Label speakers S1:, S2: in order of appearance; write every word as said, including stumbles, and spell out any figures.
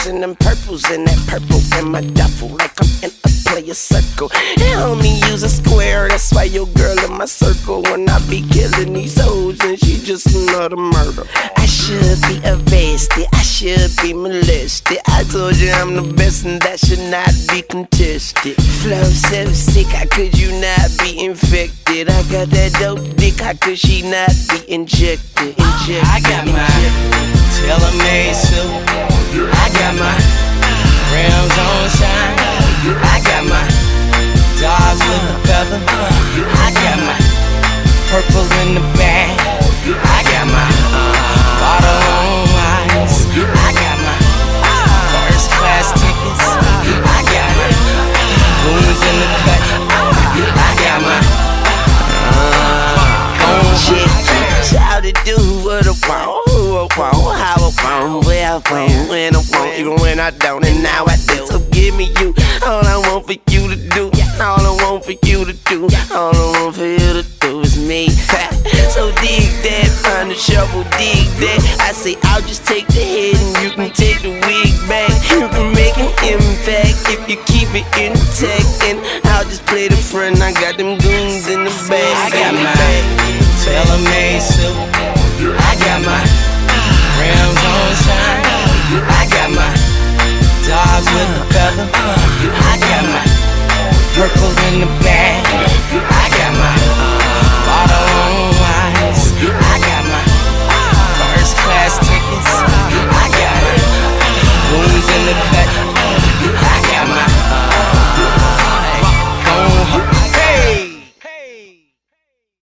S1: and them purples and that purple in my duffel, like I'm in a player circle. And homie use a square, that's why your girl in my circle. When I be killing these hoes and she just another murder. I should be arrested, I should be molested. I told you I'm the best and that should not be contested. Flow so sick, how could you not be infected? I got that dope dick, how could she not be injected? Injected.
S2: I got my tailor-made suit. I got my rims on shine. I got my dogs with the feather. I got my purple in the bag. I got my bottle on ice. I got my first class tickets. I got my goons in the cut. I got my uh,
S1: shit. Shout to do what I want, who I want, how I want, where I want, when I want, even when I don't, and now I do. So give me you, all I want for you to do, all I want for you to do, all I want for you to do is me. So dig that, find the shovel, dig that. I say I'll just take the head and you can take the wig back. You can make an impact if you keep it intact, and I'll just play the front. I got them goons in the back.
S2: I got my tailor-made suit. I got my rims on shine. I got my dogs with the feather. I got my purple in the bag. I got my bottle on ice. I got my first class tickets. I got my goons in the back.